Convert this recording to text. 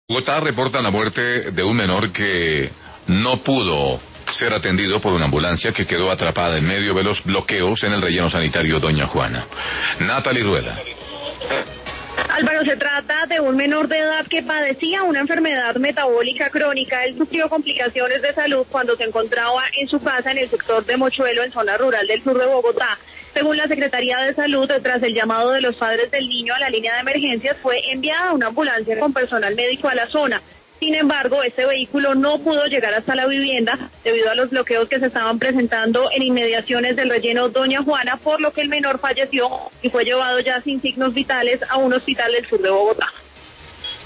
Bogotá reporta la muerte de un menor que no pudo ser atendido por una ambulancia que quedó atrapada en medio de los bloqueos en el relleno sanitario Doña Juana. Natalie Rueda. Álvaro, se trata de un menor de edad que padecía una enfermedad metabólica crónica. Él sufrió complicaciones de salud cuando se encontraba en su casa en el sector de Mochuelo, en zona rural del sur de Bogotá. Según la Secretaría de Salud, tras el llamado de los padres del niño a la línea de emergencias, fue enviada una ambulancia con personal médico a la zona. Sin embargo, este vehículo no pudo llegar hasta la vivienda debido a los bloqueos que se estaban presentando en inmediaciones del relleno Doña Juana, por lo que el menor falleció y fue llevado ya sin signos vitales a un hospital del sur de Bogotá.